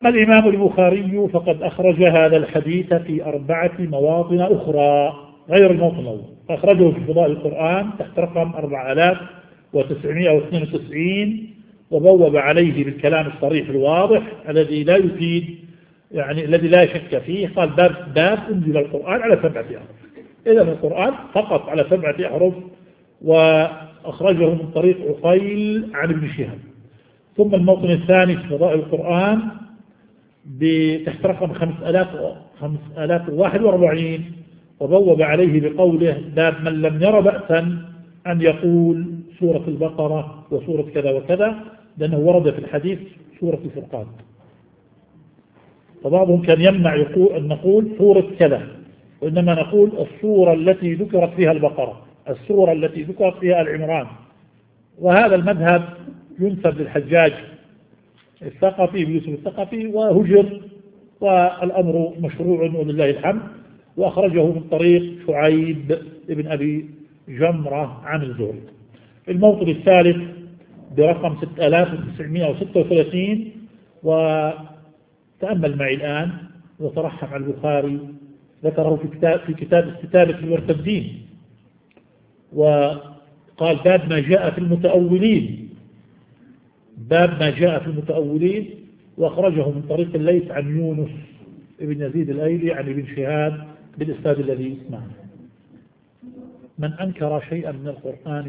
الإمام البخاري فقد أخرج هذا الحديث في 4 مواطن أخرى غير الموطن الأول، أخرجه في فضائل القرآن تحت رقم 4992، وبوب عليه بالكلام الصريح الواضح الذي لا يفيد، يعني الذي لا شك فيه. قال باب أنزل القرآن على 7 أحرف، إذا القرآن فقط على 7 أحرف، وأخرجه من طريق عقيل عن ابن شهاب. ثم الموطن الثاني في فضائل القرآن تحت رقم 5041، وبوب عليه بقوله باب من لم ير بأسا أن يقول سورة البقرة وسورة كذا وكذا، لأنه ورد في الحديث سورة الفرقان. فبعضهم كان يمنع أن نقول سورة كذا، وإنما نقول السورة التي ذكرت فيها البقرة، السورة التي ذكرت فيها العمران. وهذا المذهب ينسب للحجاج الثقفي بيوسف الثقفي، وهجر، والأمر مشروع ولله الحمد. وأخرجه من طريق شعيب بن أبي جمرة عن الزهري. الموطن الثالث برقم 6936، وتأمل معي الآن وترحم على البخاري، ذكره في كتاب استتابة المرتدين، وقال باب ما جاء في المتأولين، باب ما جاء في المتأولين، وأخرجه من طريق الليث عن يونس بن يزيد الأيلي عن ابن شهاب بالإسناد الذي اسمعه. من أنكر شيئا من القرآن